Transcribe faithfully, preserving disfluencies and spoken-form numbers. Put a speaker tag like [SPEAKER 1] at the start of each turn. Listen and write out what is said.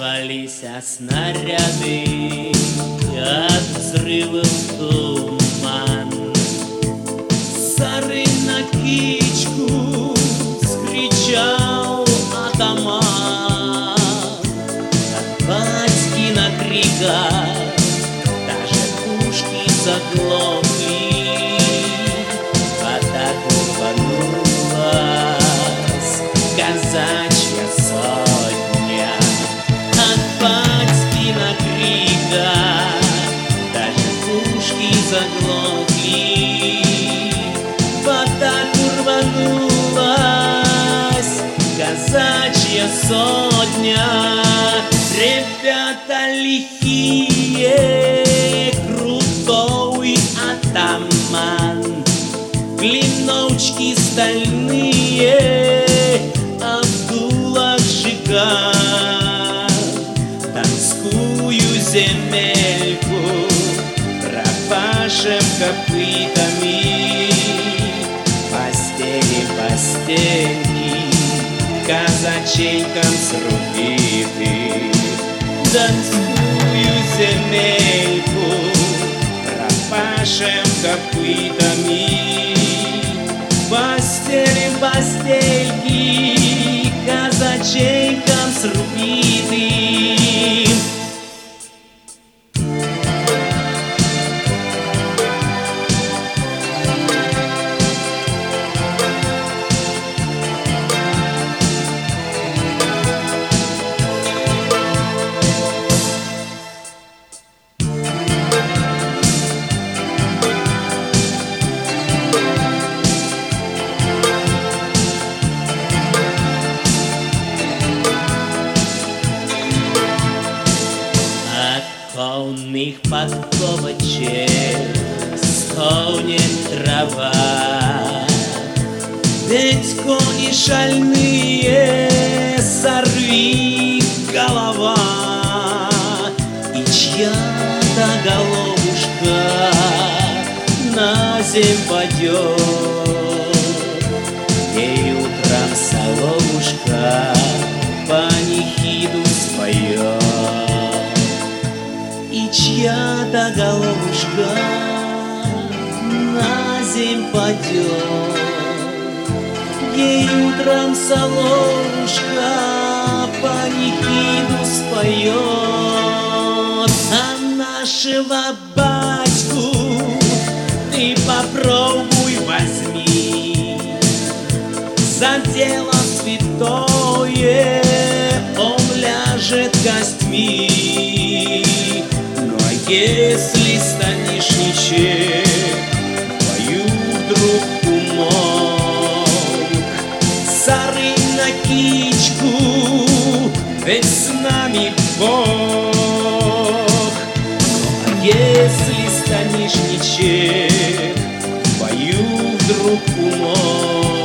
[SPEAKER 1] Рассыпались снаряды, от взрывов туман. Сары на кичку скричал атаман. От батьки на криках даже пушки заглохли. В атаку рванулась казачья сотня. От батьки на криках даже пушки заглохли. В атаку рванулась казачья сотня. Ребята лихие, крутой атаман, клиночки стальные, а в дулах жиган. Донскую земельку пропашем копытами. Постели, постельки казаченькам срубиты. Донскую земельку пропашем копытами. Постели, постельки казаченькам срубиты. Полных подковочек стонет трава. Ведь кони шальные, сорви голова. И чья-то головушка на земь падет. Ей утром соловушка панихиду споет. И чья-то головушка на земь падет. Ей утром соловушка панихиду споет. А нашего батьку ты попробуй возьми. За дело святое он ляжет костьми. Если станешь ничем, твою вдруг умолк. Сары на кичку, ведь с нами Бог. А если станешь ничем, твою вдруг умолк.